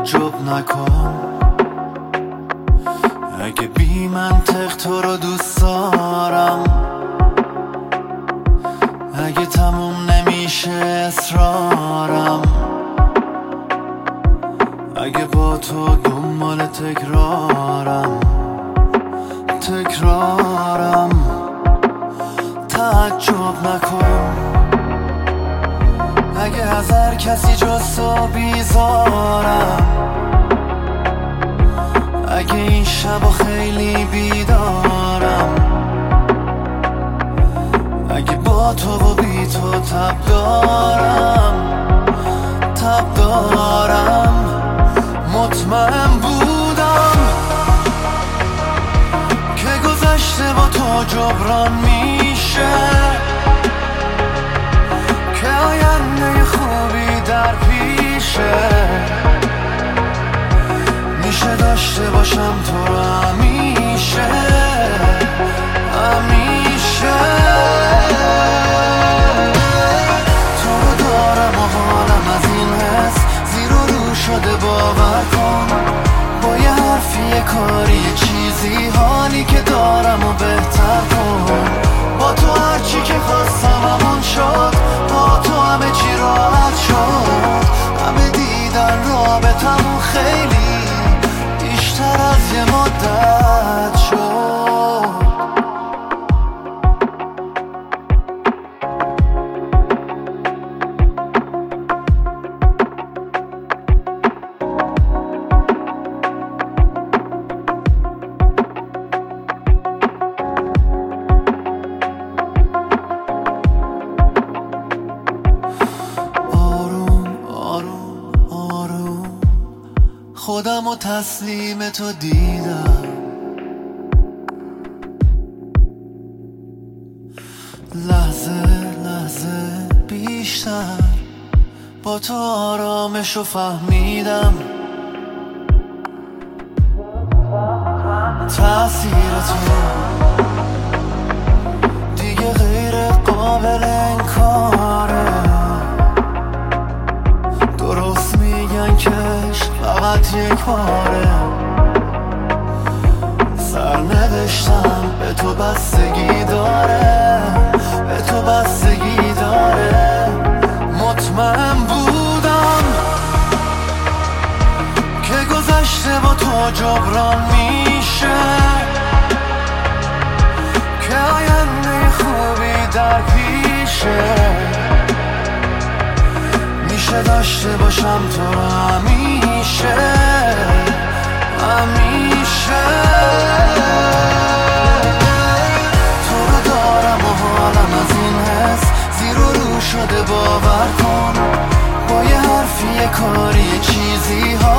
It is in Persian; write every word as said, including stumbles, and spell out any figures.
تعجب نکن اگه بی منطق تو رو دوست دارم، اگه تموم نمیشه اصرارم، اگه با تو دنبال تکرارم تکرارم تعجب نکن اگه از هر کسی جز تو بیزارم، اگه این شبا خیلی بیدارم، اگه با تو و بی تو تب دارم تب دارم. مطمئن بودم که گذشته با تو جبران میشه، که آینده خوبی در پیشه، میشه داشته باشم تو رو همیشه همیشه. تو رو دارم و حالم از این حس زیر و رو شده، باور کن با یه حرفی یه کاری یه چیزی حالی که دارم و بهتر کن. با تو هرچی که خواستم همون شد، با تو همه چی راحت شد، همه دیدن رابطمون خیلی بیشتر از یه مدت شد. خودم و تسلیم تو دیدم، لحظه لحظه بیشتر با تو آرامشو فهمیدم. تأثیر تو دیگه غیر قابل انکاره، درست میگن که فقط یک باره، سرنوشتم به تو بستگی داره به تو بستگی داره. مطمئن بودم که گذشته با تو جبران میشه، که آینده خوبی در پیشه، میشه داشته باشم تو رو همیشه همیشه. تو رو دارم و حالم از این حس زیر و رو شده، باور کن با یه حرفی یه کاری یه چیزی